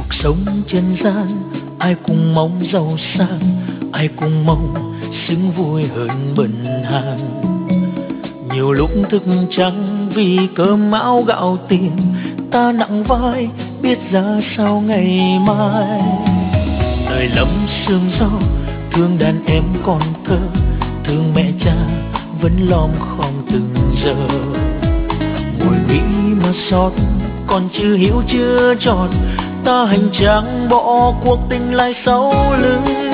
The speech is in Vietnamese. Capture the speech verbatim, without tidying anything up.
sống nhân gian, ai cũng mong giàu sang, ai cũng mong xứng vui hơn bần hàng. Nhiều lúc thức trắng vì cơm áo gạo tiền, ta nặng vai biết ra sao ngày mai. Đời lắm sương gió, thương đàn em còn thơ, thương mẹ cha vẫn lom khom từng giờ. Ngồi nghĩ mà xót, còn chưa hiểu chưa tròn, ta hành trang bỏ cuộc tình lại sau lưng.